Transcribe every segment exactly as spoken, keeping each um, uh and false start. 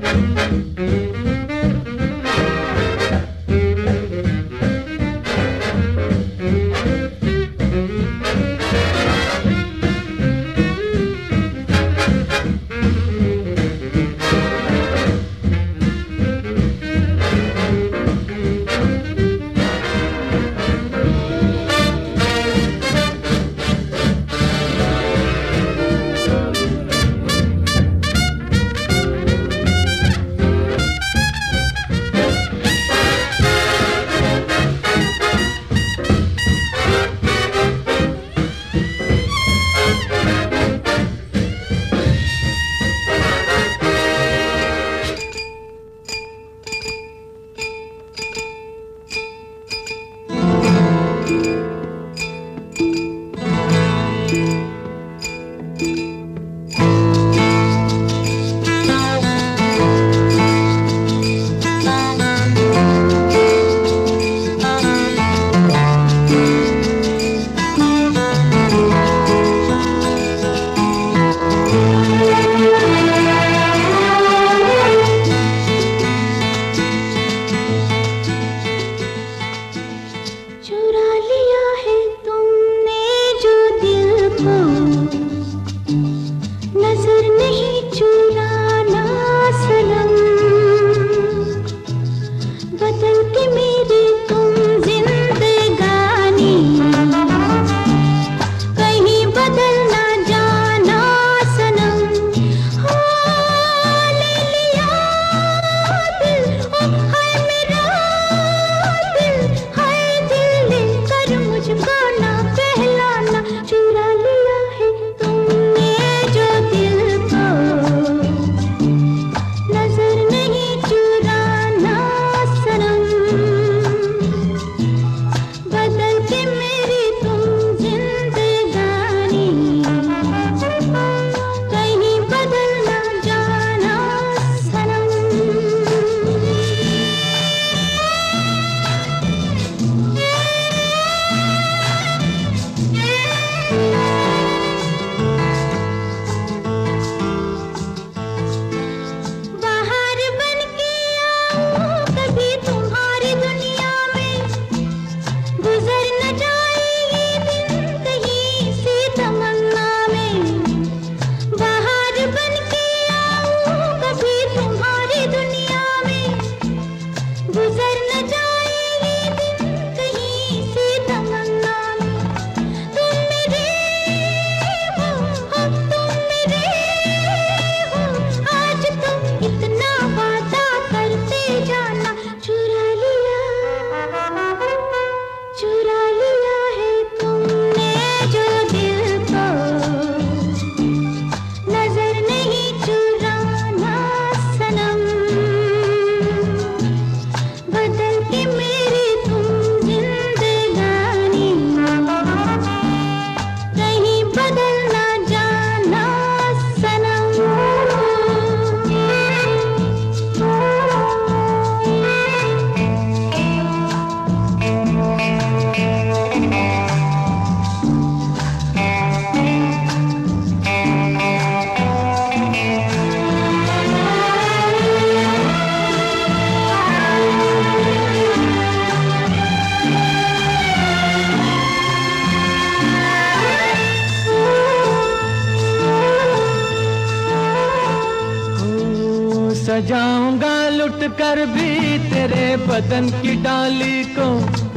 सजाऊंगा लुट कर भी तेरे बदन की डाली को,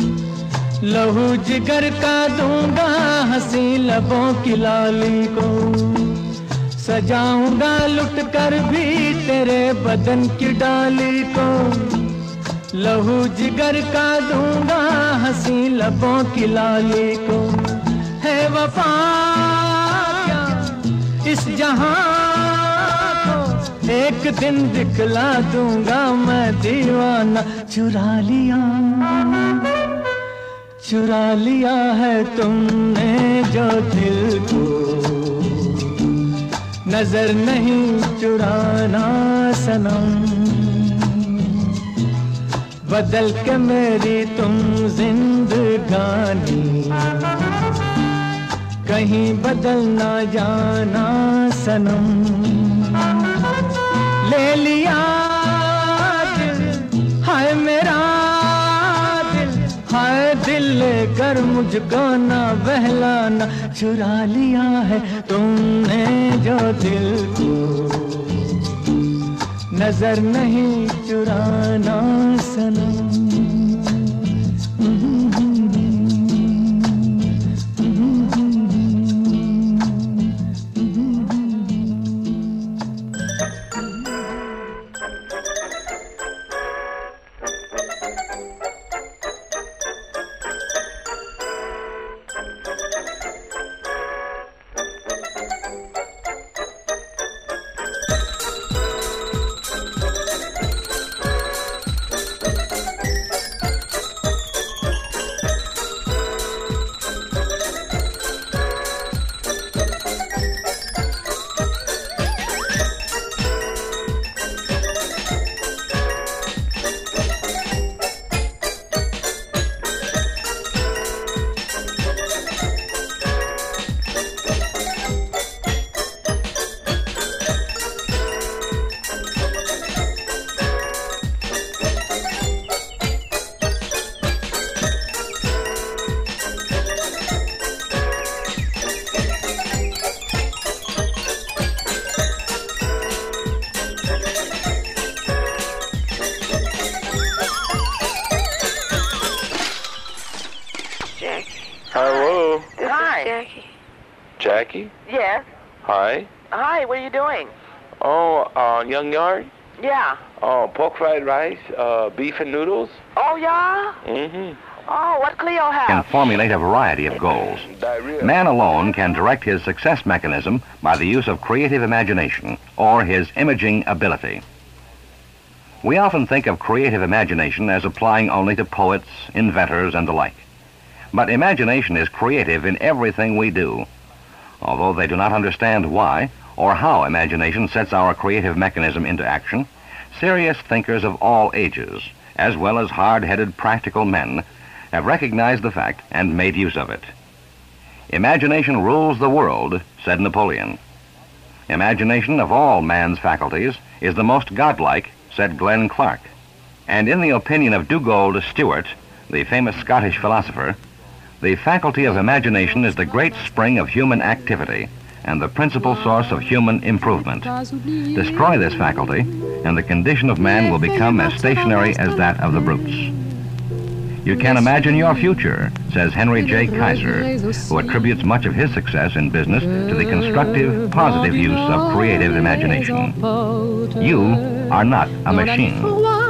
लहू जिगर का दूंगा हंसी लबों की लाली को। सजाऊंगा लुट कर भी तेरे बदन की डाली को, लहू जिगर का दूंगा हंसी लबों की लाली को। है वफा क्या इस जहां एक दिन दिखला दूंगा मैं दीवाना। चुरा लिया चुरा लिया है तुमने जो दिल को, नजर नहीं चुराना सनम। बदल के मेरी तुम जिंदगानी, कहीं बदल ना जाना सनम। ले लिया मुझको ना बहलाना, चुरा लिया है तुमने जो दिल को, नजर नहीं चुराना सनम। Hello. This Hi. Is Jackie. Jackie? Yes. Hi. Hi, what are you doing? Oh, uh, Young Yard? Yeah. Oh, pork fried rice, uh, beef and noodles? Oh, yeah? Mm-hmm. Oh, what Cleo have? Can formulate a variety of goals. Diarrhea. Man alone can direct his success mechanism by the use of creative imagination or his imaging ability. We often think of creative imagination as applying only to poets, inventors, and the like. But imagination is creative in everything we do. Although they do not understand why or how imagination sets our creative mechanism into action, serious thinkers of all ages, as well as hard-headed practical men, have recognized the fact and made use of it. Imagination rules the world, said Napoleon. Imagination of all man's faculties is the most godlike, said Glenn Clark. And in the opinion of Dugald Stewart, the famous Scottish philosopher, the faculty of imagination is the great spring of human activity and the principal source of human improvement. Destroy this faculty, and the condition of man will become as stationary as that of the brutes. You can imagine your future, says Henry J. Kaiser, who attributes much of his success in business to the constructive, positive use of creative imagination. You are not a machine.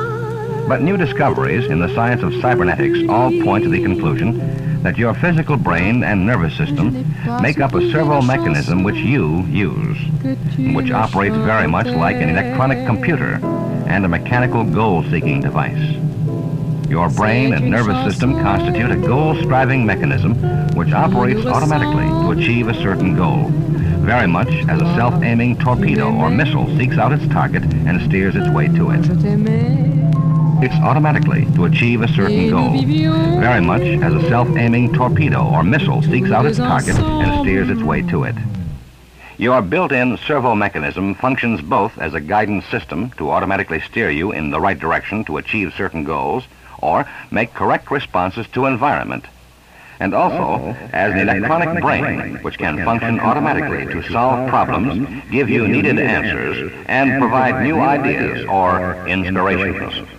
But new discoveries in the science of cybernetics all point to the conclusion that your physical brain and nervous system make up a servo mechanism which you use, which operates very much like an electronic computer and a mechanical goal-seeking device. Your brain and nervous system constitute a goal-striving mechanism which operates automatically to achieve a certain goal, very much as a self-aiming torpedo or missile seeks out its target and steers its way to it. It's automatically to achieve a certain goal, very much as a self-aiming torpedo or missile seeks out its target and steers its way to it. Your built-in servo mechanism functions both as a guidance system to automatically steer you in the right direction to achieve certain goals or make correct responses to environment, and also as an electronic brain which can function automatically to solve problems, give you needed answers, and provide new ideas or inspirations.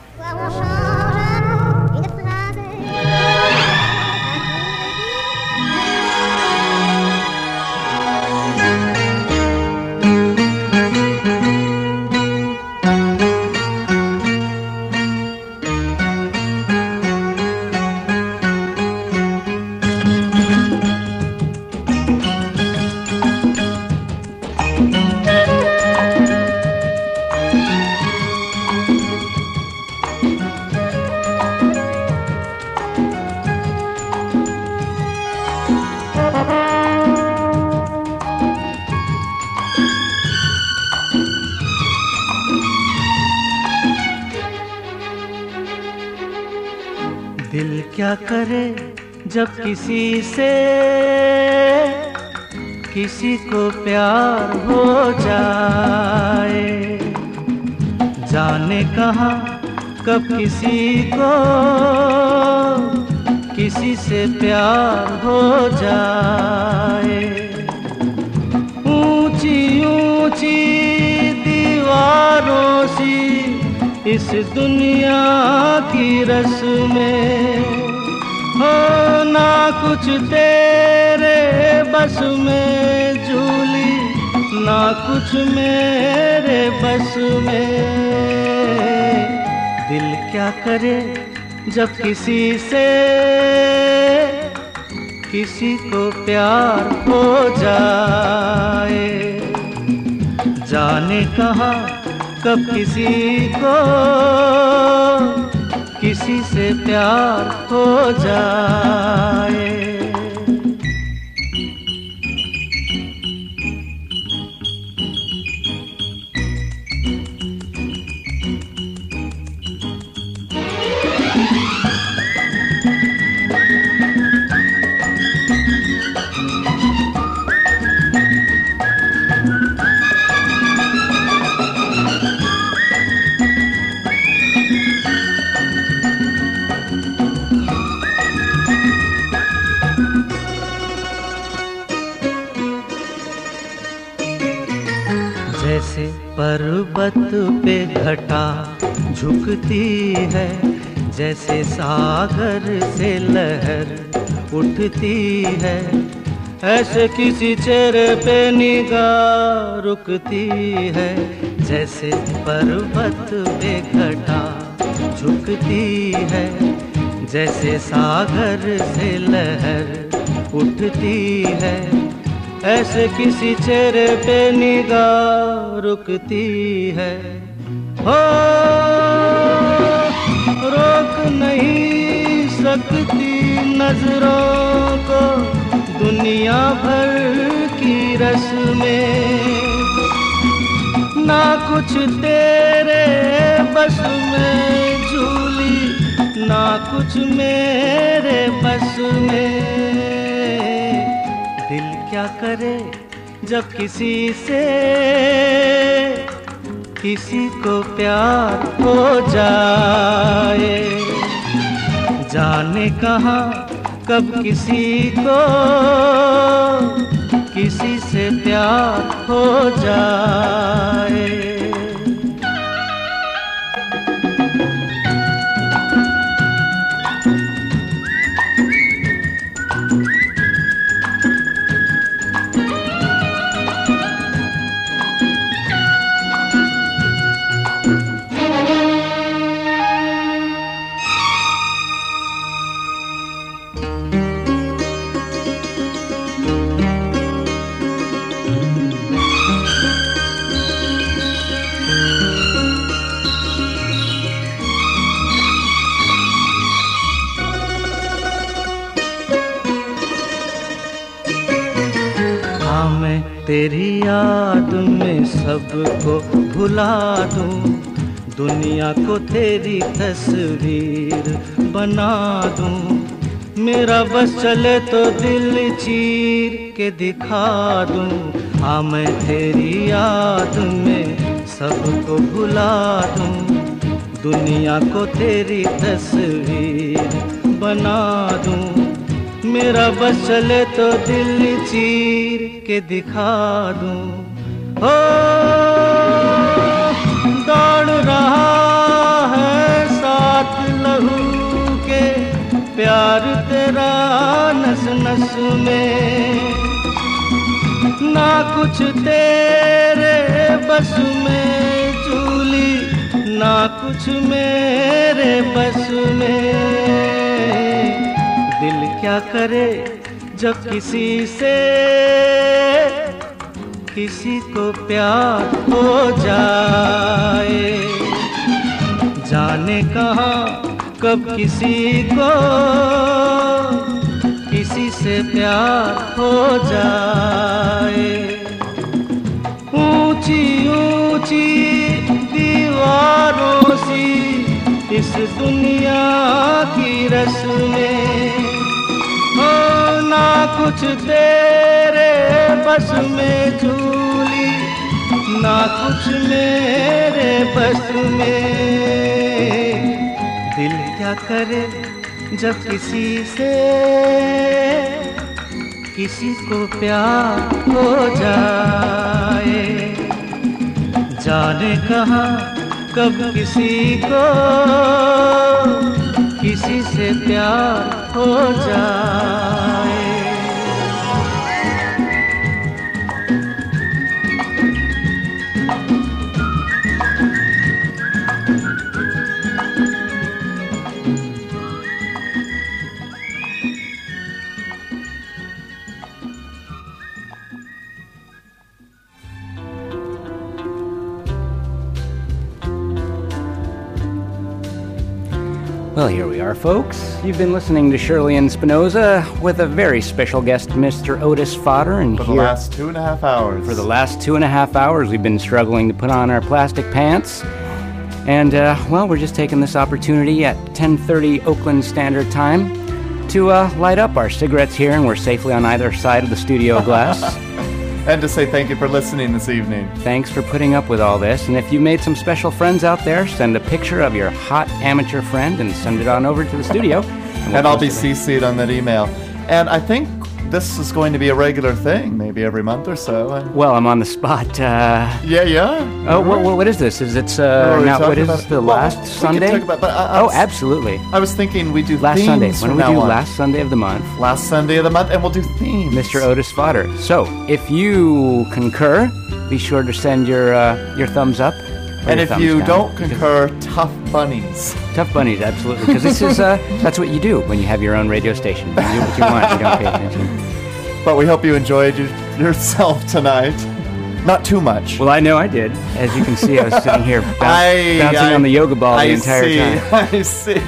दिल क्या करे जब किसी से किसी को प्यार हो जाए, जाने कहाँ कब किसी को किसी से प्यार हो जाए। ऊंची ऊंची दीवारों सी इस दुनिया की रस्में हो, ना कुछ तेरे बस में झूली, ना कुछ मेरे बस में। दिल क्या करे जब किसी से किसी को प्यार हो जाए। जाने कहाँ कब किसी को किसी से प्यार हो जाए। जैसे पर्वत पे घटा झुकती है, जैसे सागर से लहर उठती है, ऐसे किसी चेहरे पे निगाह रुकती है। जैसे पर्वत पे घटा झुकती है, जैसे सागर से लहर उठती है, ऐसे किसी चेहरे पे निगाह रुकती है। हो रोक नहीं सकती नजरों को दुनिया भर की रस्में, ना कुछ तेरे बस में झूली, ना कुछ मेरे बस में। दिल क्या करे जब किसी से किसी को प्यार हो जाए। जाने कहाँ कब किसी को किसी से प्यार हो जाए। मैं तेरी याद में सबको भुला दूं, दुनिया को तेरी तस्वीर बना दूं। मेरा बस चले तो दिल चीर के दिखा दूं। हाँ मैं तेरी याद में सबको भुला दूं, दुनिया को तेरी तस्वीर बना दूं। मेरा बस चले तो दिल चीर के दिखा दूं। हो दौड़ रहा है साथ लहू के प्यार तेरा नस नस में, ना कुछ तेरे बस में झूली, ना कुछ मेरे बस में। दिल क्या करे जब किसी से किसी को प्यार हो जाए। जाने कहाँ कब किसी को किसी से प्यार हो जाए। ऊंची ऊंची दीवारों सी इस दुनिया की रस्में हो, ना कुछ तेरे बस में झूली, ना कुछ मेरे बस में। दिल क्या करे जब किसी से किसी को प्यार हो जाए, जाने कहाँ कब किसी को किसी से प्यार हो जाए। Well, here we are, folks. You've been listening to Shirley and Spinoza with a very special guest, Mister Otis Fodder. And for the here, last two and a half hours. For the last two and a half hours, we've been struggling to put on our plastic pants. And, uh, well, we're just taking this opportunity at ten thirty Oakland Standard Time to uh, light up our cigarettes here, and we're safely on either side of the studio glass. And to say thank you for listening this evening. Thanks for putting up with all this. And if you made some special friends out there, send a picture of your hot amateur friend and send it on over to the studio. And, we'll and I'll be C C'd on that email. And I think this is going to be a regular thing, maybe every month or so. And well, I'm on the spot. Uh, yeah, yeah. Oh, what, what is this? Is it uh, now? What is this, the well, last Sunday? We can talk about, but I, I oh, was, absolutely. I was thinking we do last themes Sunday. When do we do on. last Sunday of the month? Last Sunday of the month, and we'll do themes. Mister Otis Fodder. So, if you concur, be sure to send your uh, your thumbs up. And if you down. don't concur, tough bunnies. Tough bunnies, absolutely. Because this is uh, that's what you do when you have your own radio station. You do what you want. You don't pay attention. But we hope you enjoyed you, yourself tonight. Not too much. Well, I know I did. As you can see, I was sitting here bounce, I, bouncing I, on the yoga ball I the entire see, time. I see.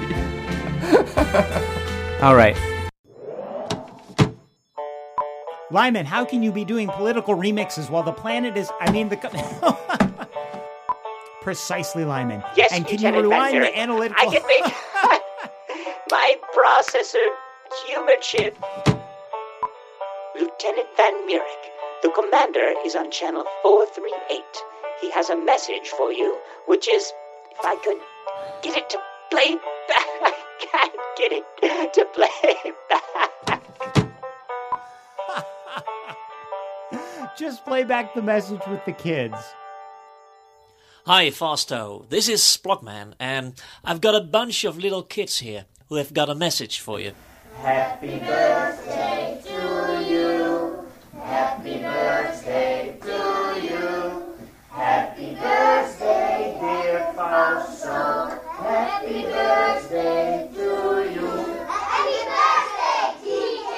All right. Lyman, how can you be doing political remixes while the planet is... I mean, the... Precisely, Lyman. Yes, and can Lieutenant you rewind Van the analytical... I can make... My processor humor chip... Lieutenant Van Murick, the commander is on channel four three eight. He has a message for you, which is, if I could get it to play back, I can't get it to play back. Just play back the message with the kids. Hi, Fausto. This is Splogman, and I've got a bunch of little kids here who have got a message for you. Happy birthday to you. Happy birthday to you. Happy birthday, dear Fausto. Happy birthday to you. Happy birthday, D J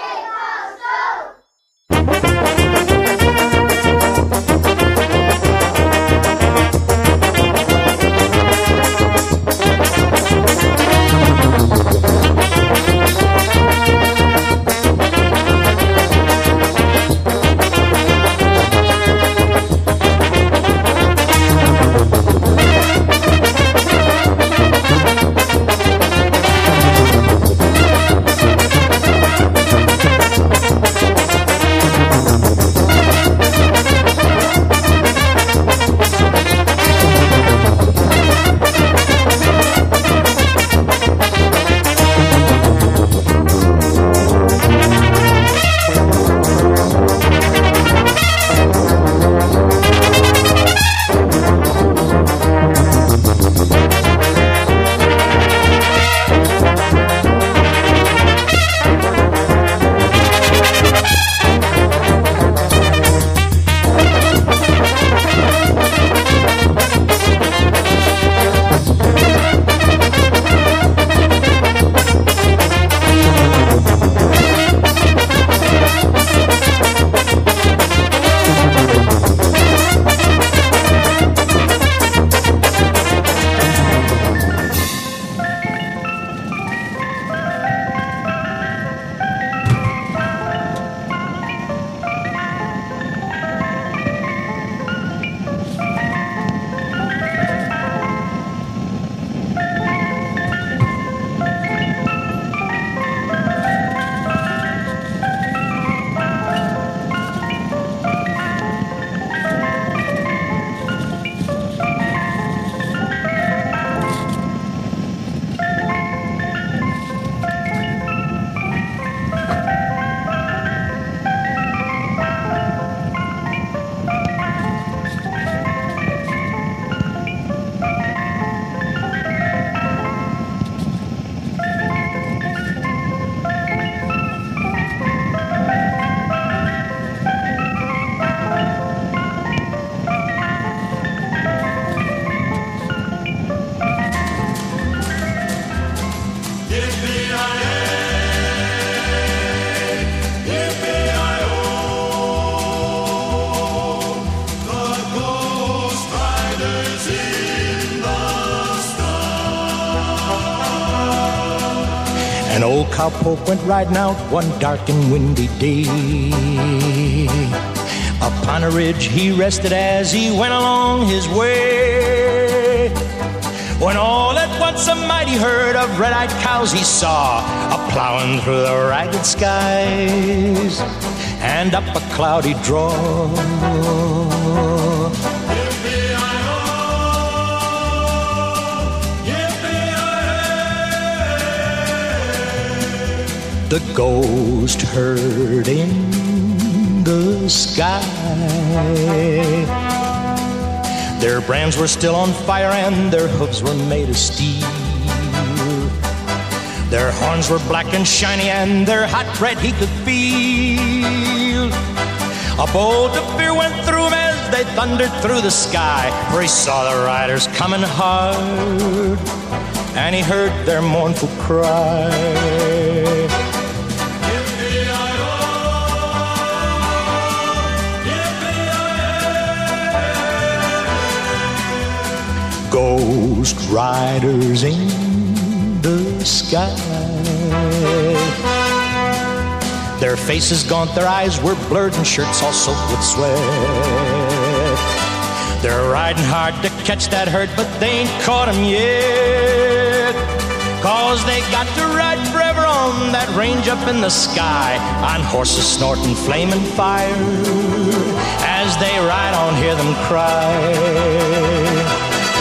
And old cowpoke went riding out one dark and windy day. Upon a ridge he rested as he went along his way, when all at once a mighty herd of red-eyed cows he saw, a-plowing through the ragged skies and up a cloudy draw. The ghost herd in the sky. Their brands were still on fire and their hooves were made of steel. Their horns were black and shiny and their hot breath he could feel. A bolt of fear went through him as they thundered through the sky, for he saw the riders coming hard and he heard their mournful cry. Ghost riders in the sky. Their faces gaunt, their eyes were blurred, and shirts all soaked with sweat. They're riding hard to catch that herd, but they ain't caught 'em yet. 'Cause they got to ride forever on that range up in the sky, on horses snorting flaming fire. As they ride on, hear them cry.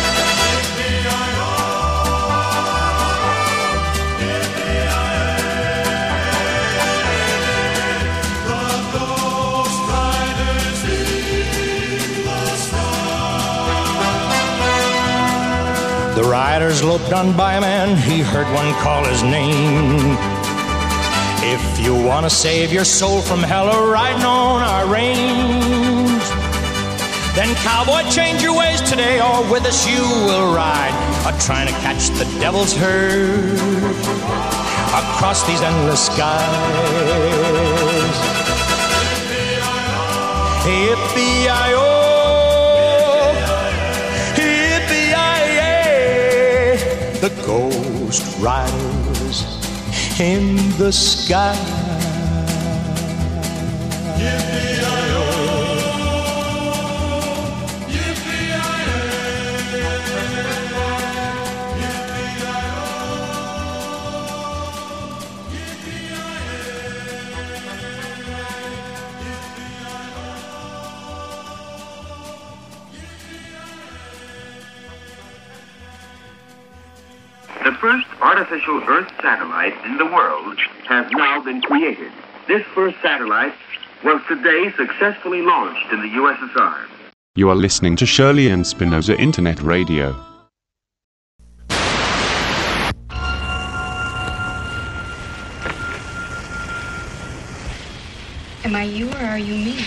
The riders loped on by a man, he heard one call his name. If you want to save your soul from hell or riding on our range, then cowboy, change your ways today, or with us you will ride, a trying to catch the devil's herd across these endless skies. Yippee-yi-oh, the ghost riders in the sky. The first artificial Earth satellite in the world has now been created. This first satellite was today successfully launched in the U S S R. You are listening to Shirley and Spinoza Internet Radio. Am I you or are you me?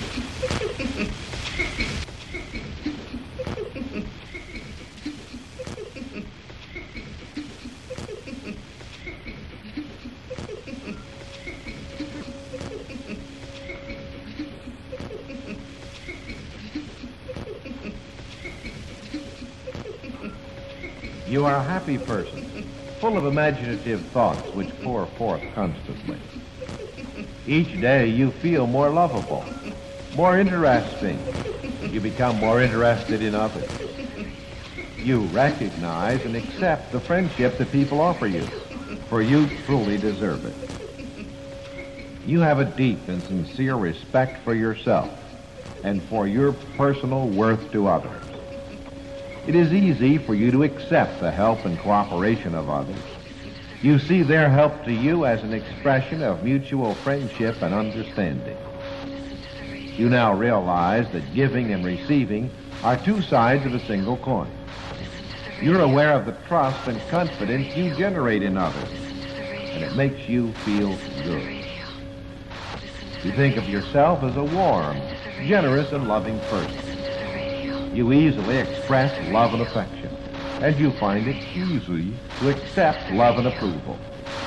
You are a happy person, full of imaginative thoughts which pour forth constantly. Each day you feel more lovable, more interesting. You become more interested in others. You recognize and accept the friendship that people offer you, for you truly deserve it. You have a deep and sincere respect for yourself and for your personal worth to others. It is easy for you to accept the help and cooperation of others. You see their help to you as an expression of mutual friendship and understanding. You now realize that giving and receiving are two sides of a single coin. You're aware of the trust and confidence you generate in others, and it makes you feel good. You think of yourself as a warm, generous, and loving person. You easily express love and affection, and you find it easy to accept love and approval.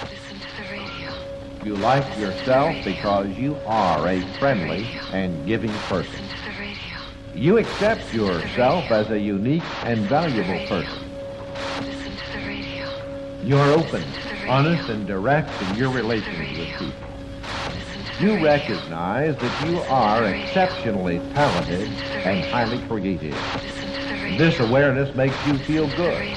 You like yourself because you are a friendly and giving person. You accept yourself as a unique and valuable person. You're open honest and direct in your relations with people. You recognize that you are exceptionally talented and highly creative. This awareness makes you feel good.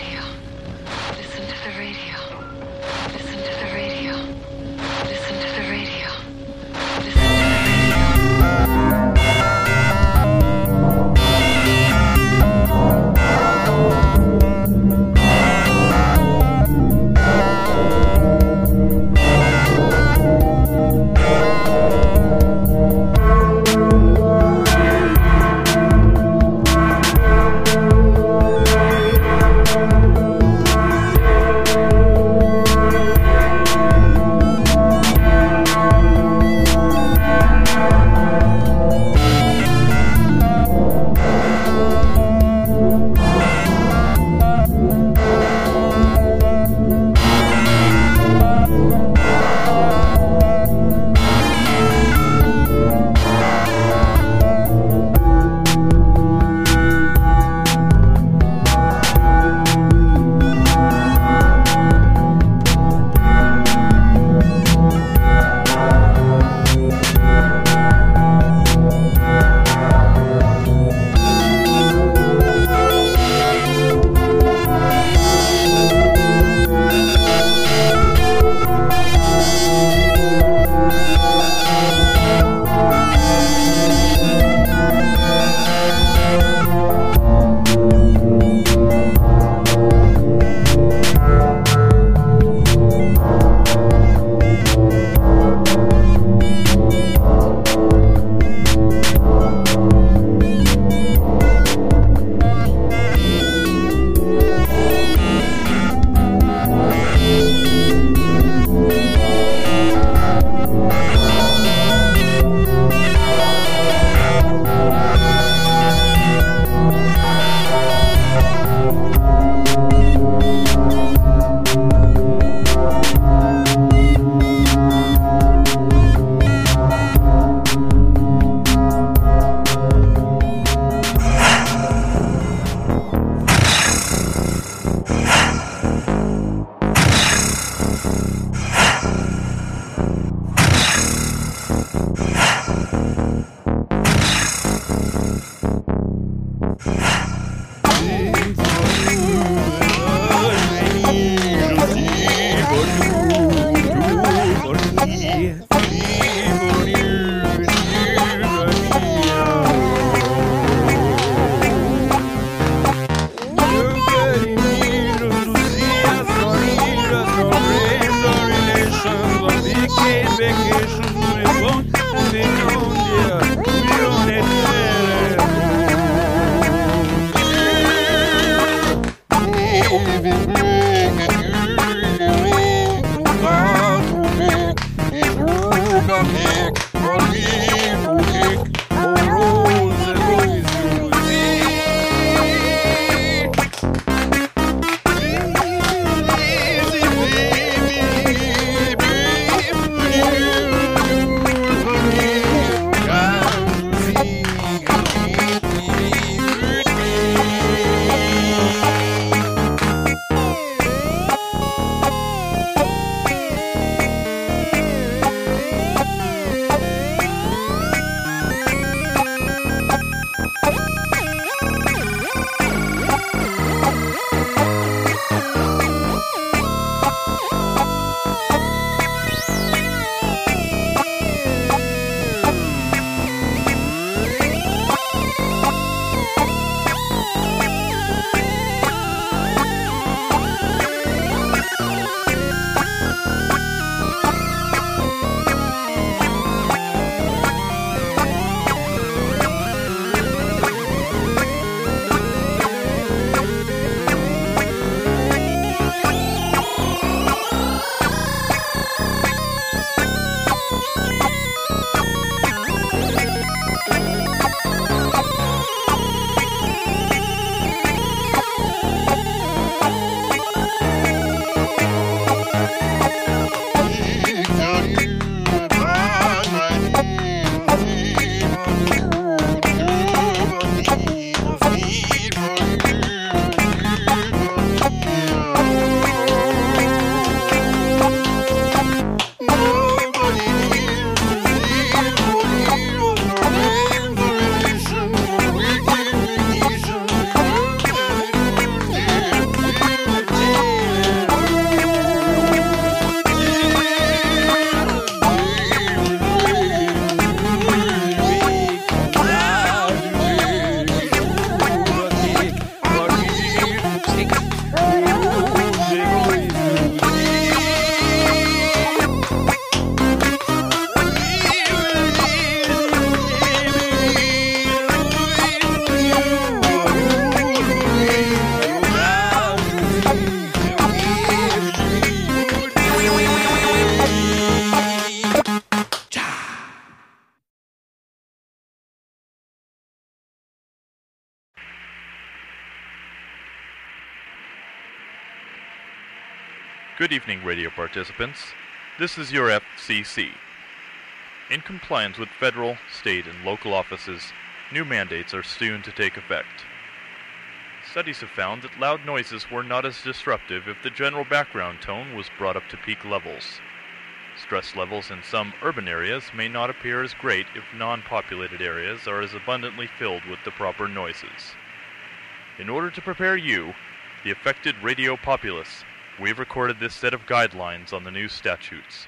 Good evening, radio participants. This is your F C C. In compliance with federal, state, and local offices, new mandates are soon to take effect. Studies have found that loud noises were not as disruptive if the general background tone was brought up to peak levels. Stress levels in some urban areas may not appear as great if non-populated areas are as abundantly filled with the proper noises. In order to prepare you, the affected radio populace, we've recorded this set of guidelines on the new statutes.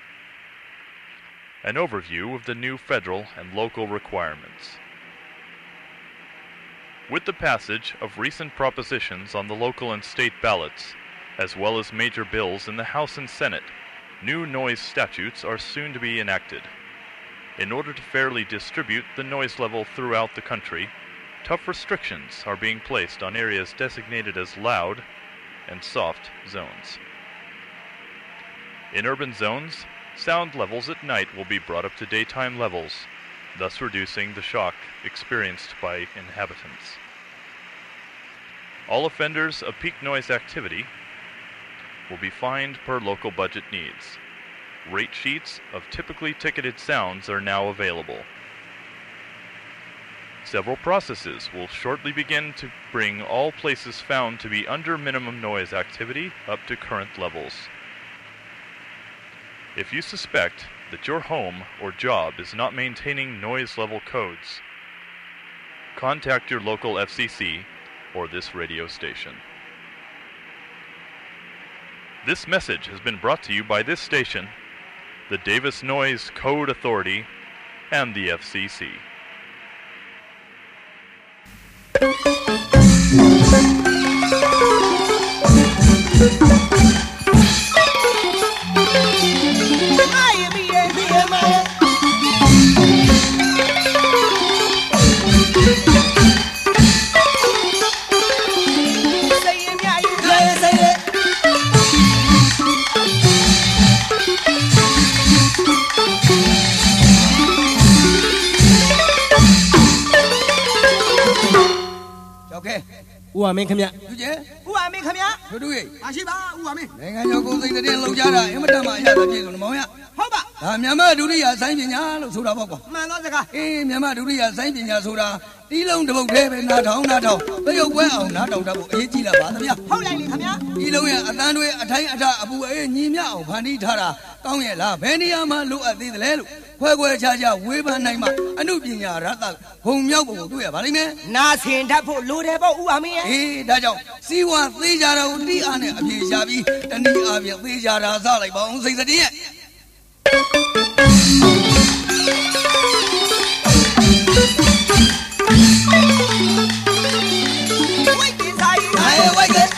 An overview of the new federal and local requirements. With the passage of recent propositions on the local and state ballots, as well as major bills in the House and Senate, new noise statutes are soon to be enacted. In order to fairly distribute the noise level throughout the country, tough restrictions are being placed on areas designated as loud and soft zones. In urban zones, sound levels at night will be brought up to daytime levels, thus reducing the shock experienced by inhabitants. All offenders of peak noise activity will be fined per local budget needs. Rate sheets of typically ticketed sounds are now available. Several processes will shortly begin to bring all places found to be under minimum noise activity up to current levels. If you suspect that your home or job is not maintaining noise level codes, contact your local F C C or this radio station. This message has been brought to you by this station, the Davis Noise Code Authority, and the F C C. Who am I come here? Who am I come here? Who do it? Ashiba, who am I? Then I go to the Lojara, Yamatama, Yaki, Moya. Hoba, Yama Duria, Saint-Pignal, Sura Boko. Manozaka, Eh, Yama Duria, Saint-Pignal, Sura. Dilon the Book, not home, not home. They are well, not out of eighty of Batamia. How long come here? Iloya, Atanwe, Atayata, Abu, Nimia, Panitara, Kongela, Beniama, look at the Lelu. Where were Jaja, Weber Naima, Anubinia, Rata, whom Yogo do a Valime? Nothing that put Ludebo, who am I? Eh, Dajo, see what these are, the Anna, Javi, and the Avia, these are Zali Bones, is the dear. Wait, I wake it.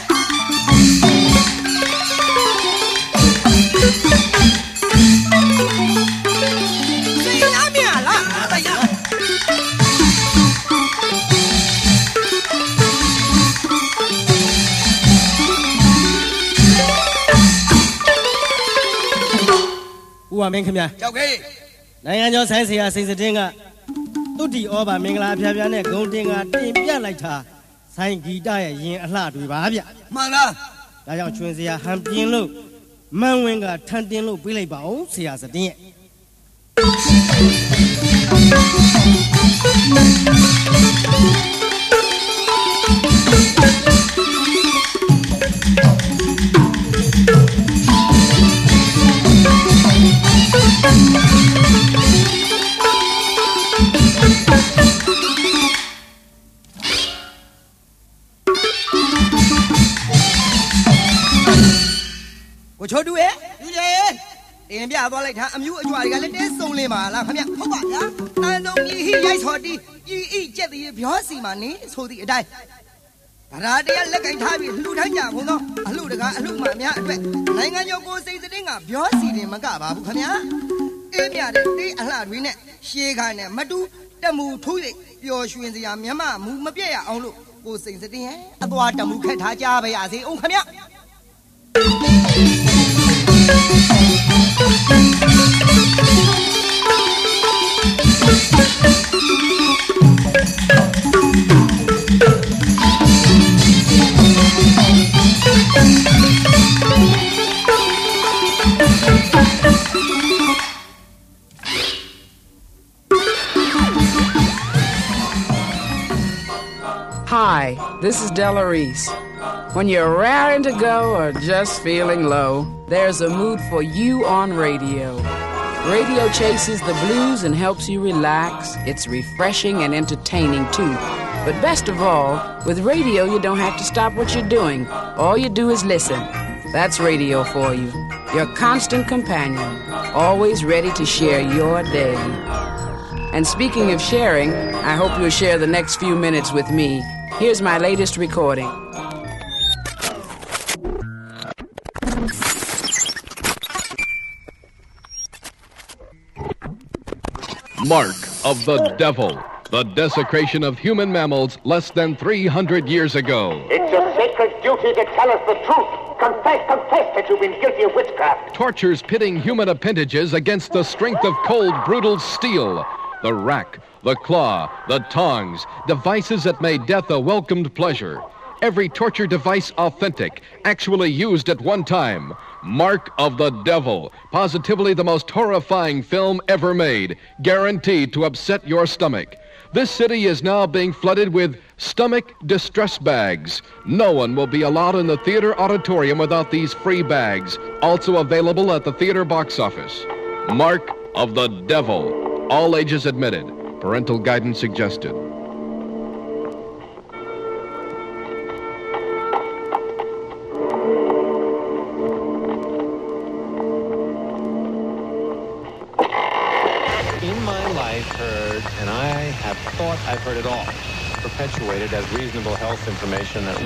Who am I come here? Okay. Nayan says here, says the Dinga. Tutti over Mingla Piana, Goldinga, Timpia like her. Sign Gita, yin a lot with Babia. Mana, I am Twinsia, Hampton Loop. Manwinga, Tantin Loop, Billy Bow, see us a dear. What you do it? You did. In Bia like I'm you try to get so lima, like him. I know he is hot. You eat jelly if you see money, so the die. ဒါတရားလက်ကင်ထားပြီးလှူထိုင်းကြကုန်တော့အလှတကားအလှမှအများအတွက်နိုင်ငံကျော်ကိုစိတ်သတင်းကပြောစီတယ်မကပါဘူးခင်ဗျာအေးမြတဲ့တေးအလှတွေနဲ့ရှေးခိုင်းနဲ့မတူတမှုထူး၍ပျော်ရွှင်စရာမျက်မှမူမပြည့်ရအောင်လို့ကိုစိတ်သတင်းရဲ့အသွားတမှုခက်ထားကြပါရစေအောင်ခင်ဗျာ Hi, this is Della Reese. When you're raring to go or just feeling low, there's a mood for you on radio. Radio chases the blues and helps you relax. It's refreshing and entertaining too. But best of all, with radio you don't have to stop what you're doing. All you do is listen. That's radio for you. Your constant companion, always ready to share your day. And speaking of sharing, I hope you'll share the next few minutes with me. Here's my latest recording. Mark of the Devil, the desecration of human mammals less than three hundred years ago. It's your sacred duty to tell us the truth. Confess, confess that you've been guilty of witchcraft. Tortures pitting human appendages against the strength of cold, brutal steel. The rack, the claw, the tongs, devices that made death a welcomed pleasure. Every torture device authentic, actually used at one time. Mark of the Devil, positively the most horrifying film ever made, guaranteed to upset your stomach. This city is now being flooded with stomach distress bags. No one will be allowed in the theater auditorium without these free bags, also available at the theater box office. Mark of the Devil. All ages admitted. Parental guidance suggested. In my life, heard, and I have thought I've heard it all, perpetuated as reasonable health information. That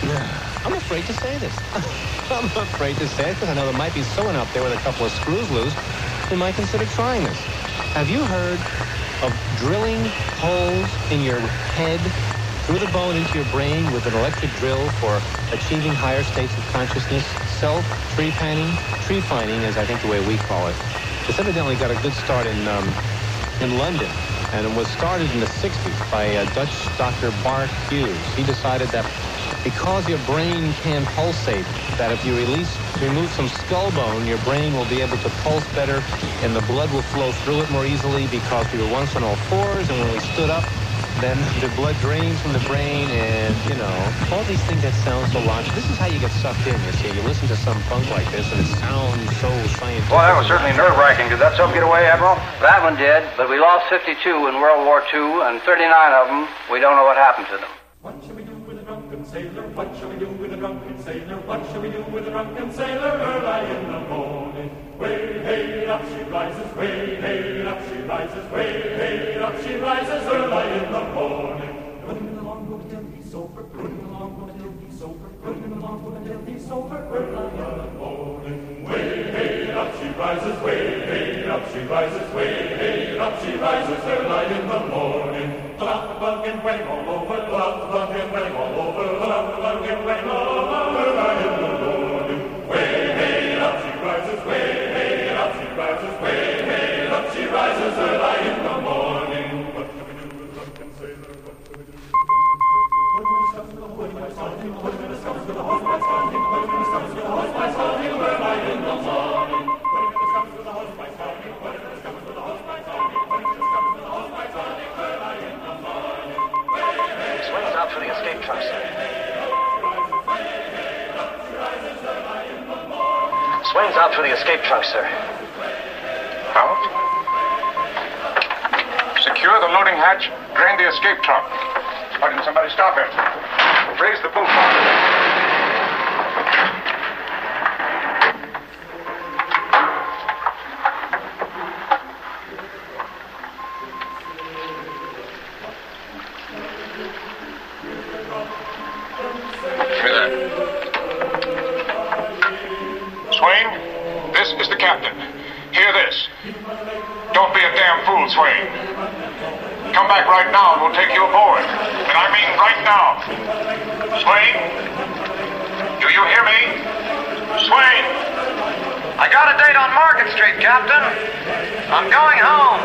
I'm afraid to say this. I'm afraid to say it because I know there might be someone out there with a couple of screws loose who might consider trying this. Have you heard of drilling holes in your head through the bone into your brain with an electric drill for achieving higher states of consciousness? Self-tree panning, tree finding is I think the way we call it. It's evidently got a good start in um, in London, and it was started in the sixties by uh, Dutch Doctor Bart Hughes. He decided that because your brain can pulsate, that if you release, remove some skull bone, your brain will be able to pulse better, and the blood will flow through it more easily because we were once on all fours, and when we stood up, then the blood drains from the brain, and, you know, all these things that sound so logical. This is how you get sucked in, you see. You listen to some funk like this, and it sounds so scientific. Well, that was certainly nerve-wracking. Did that some get away, Admiral? That one did, but we lost fifty-two in World War Two, and thirty-nine of them, we don't know what happened to them. What shall we do with a drunken sailor? What shall we do with a drunken sailor? What shall we do with a drunken sailor early in the morning? Way, hey, up she rises, way, hey, up she rises, way, hey, up she rises early in the morning. Running along with a dirty sober, running along with a dirty sober, running along with a dirty sober early in the morning. Way, hey, up she rises, way, hey, up she rises, way, hey, up she rises early in the morning. Blah, the bug and bang all over, blah, the bug and bang all over, blah, the bug and bang all over early in the morning. Way, hey, up she rises, way, hey, up she rises, way, hey, up she rises early in the morning. What shall we do with a drunken sailor? What shall we do? What will the scouts with the horseback starting? What will the scouts with the horseback starting? What will the scouts with the horseback starting early in the morning? What will the scouts with the horseback starting? What will the scouts with the horseback starting? What will the scouts with the horseback starting early in the morning? Swings out for the escape truck, sir. Swings out for the escape truck, sir. Out? Secure the loading hatch, drain the escape truck. Why didn't somebody stop him? Raise the bullfrog. Swain, this is the captain. Hear this. Don't be a damn fool, Swain. Come back right now and we'll take you aboard. And I mean right now. Swain? Do you hear me? Swain! I got a date on Market Street, Captain. I'm going home.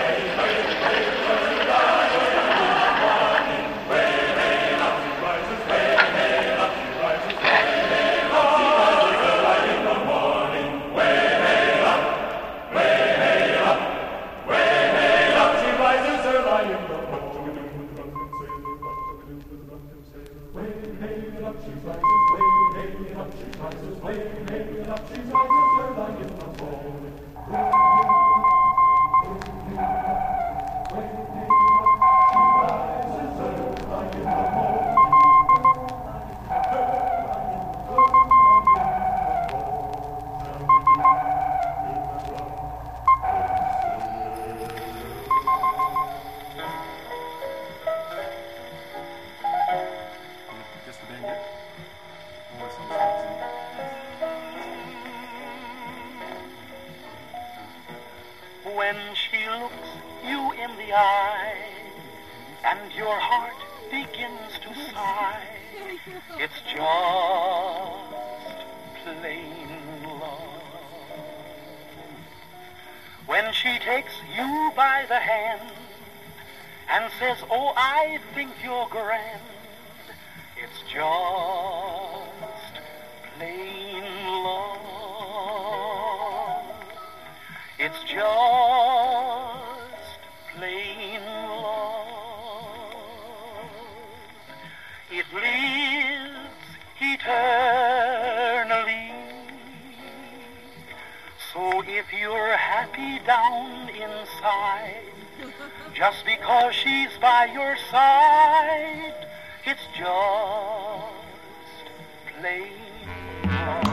When she looks you in the eye and your heart begins to sigh, it's just plain love. When she takes you by the hand and says, oh, I think you're grand, it's just plain love. It's just plain love. It lives eternally. So if you're happy down inside, just because she's by your side, it's just plain love.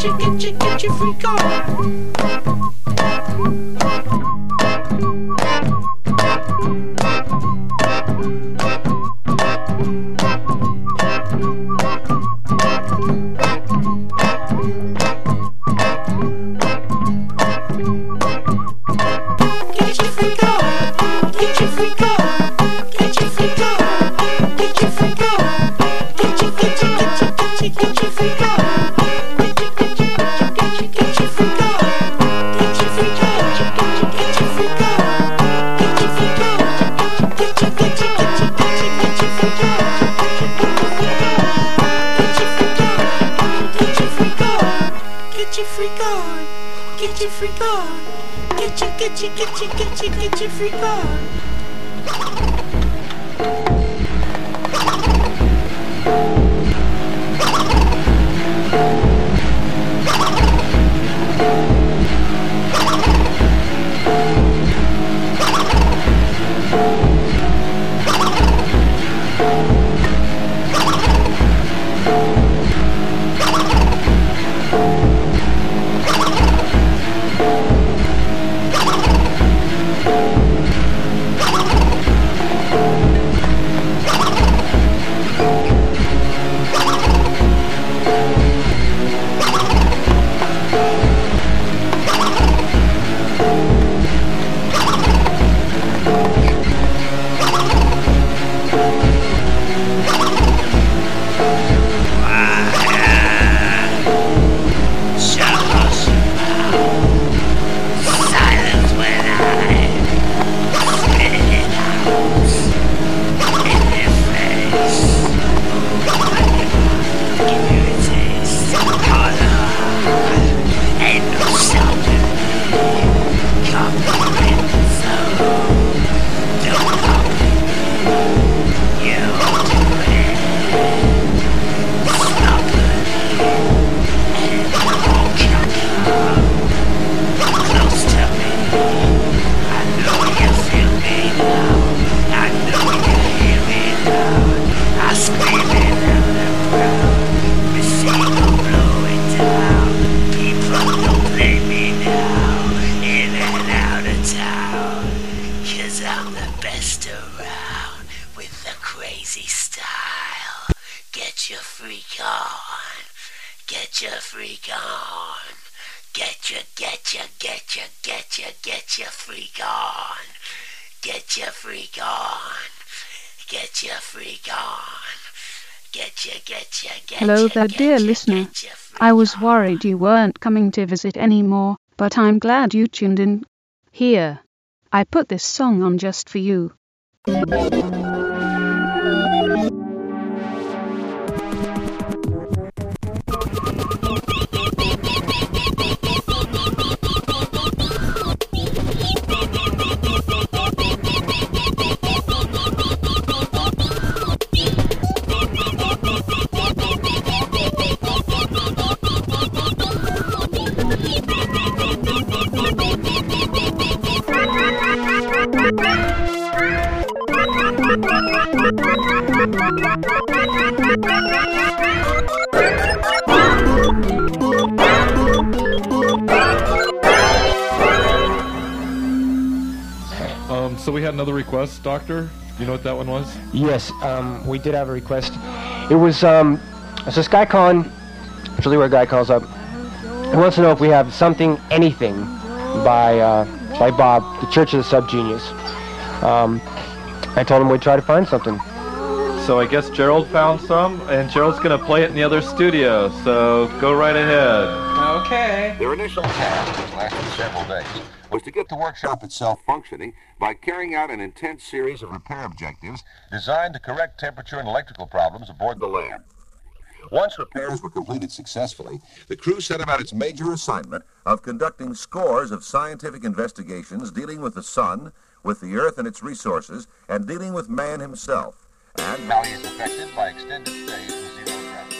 get your, get your, get your freak on. Get your freak on, get your freak on, get your freak on, get your freak on, get your, get your, get your, get your, get your freak on, get your, get your, get your, get your freak on, get your freak on, get your freak on, get your freak on, get your, get your, get your, get your, get your freak on, get your freak on, get your freak on, get your freak on, get your freak on. Get you, get you, get you, get you, get your freak on. Hello there, dear listener. I was worried you weren't coming to visit anymore, but I'm glad you tuned in. Here, I put this song on just for you. Um, so we had another request, Doctor. You know what that one was? Yes, um, we did have a request. It was, um, it's this guy calling, it's really where a guy calls up. He wants to know if we have something, anything, by, uh, by Bob, the Church of the Subgenius. Um, I told him we'd try to find something. So I guess Gerald found some, and Gerald's going to play it in the other studio, so go right ahead. Okay. Their initial task, which lasted several days, was to get the workshop itself functioning by carrying out an intense series of repair objectives designed to correct temperature and electrical problems aboard the lab. Once repairs were completed successfully, the crew set about its major assignment of conducting scores of scientific investigations dealing with the sun, with the earth and its resources, and dealing with man himself, and values affected by extended stays with zero gravity.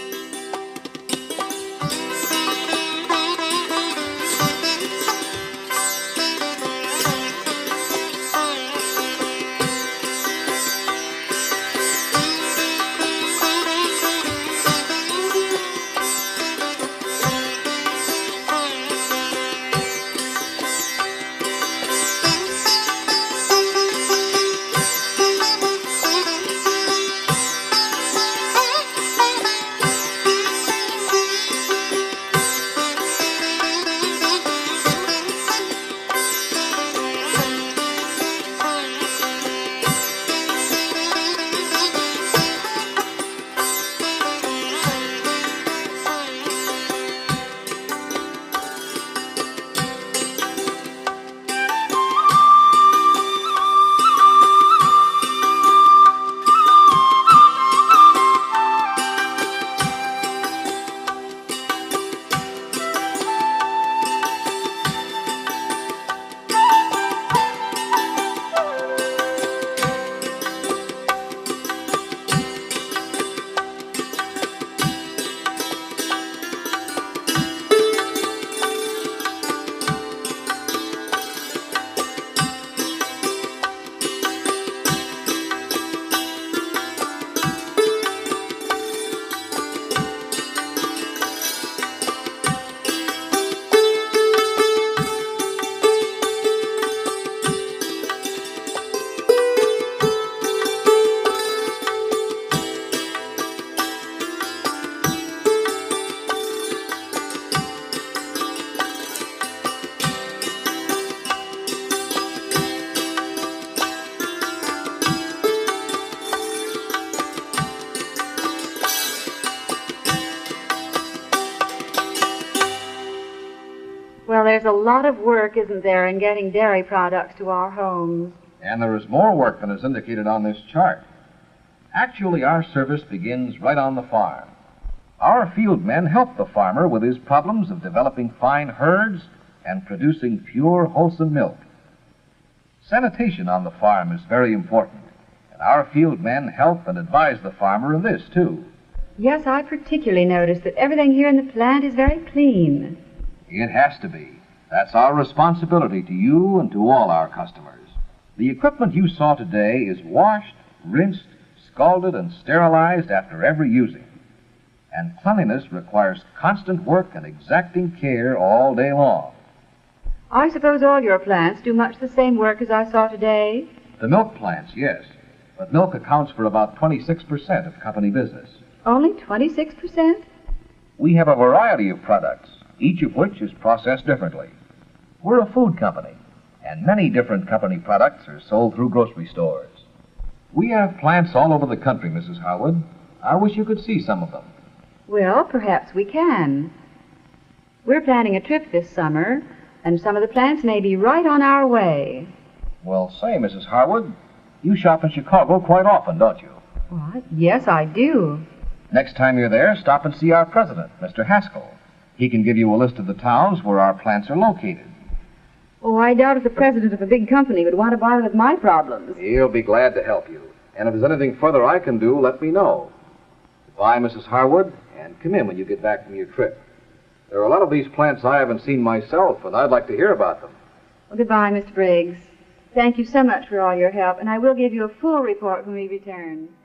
Well, there's a lot of work, isn't there, in getting dairy products to our homes. And there is more work than is indicated on this chart. Actually, our service begins right on the farm. Our field men help the farmer with his problems of developing fine herds and producing pure, wholesome milk. Sanitation on the farm is very important, and our field men help and advise the farmer in this, too. Yes, I particularly noticed that everything here in the plant is very clean. It has to be. That's our responsibility to you and to all our customers. The equipment you saw today is washed, rinsed, scalded, and sterilized after every using. And cleanliness requires constant work and exacting care all day long. I suppose all your plants do much the same work as I saw today? The milk plants, yes. But milk accounts for about twenty-six percent of company business. Only twenty-six percent? We have a variety of products, each of which is processed differently. We're a food company, and many different company products are sold through grocery stores. We have plants all over the country, Missus Harwood. I wish you could see some of them. Well, perhaps we can. We're planning a trip this summer, and some of the plants may be right on our way. Well, say, Missus Harwood, you shop in Chicago quite often, don't you? What? Yes, I do. Next time you're there, stop and see our president, Mister Haskell. He can give you a list of the towns where our plants are located. Oh, I doubt if the president of a big company would want to bother with my problems. He'll be glad to help you. And if there's anything further I can do, let me know. Goodbye, Missus Harwood, and come in when you get back from your trip. There are a lot of these plants I haven't seen myself, and I'd like to hear about them. Well, goodbye, Mister Briggs. Thank you so much for all your help, and I will give you a full report when we return.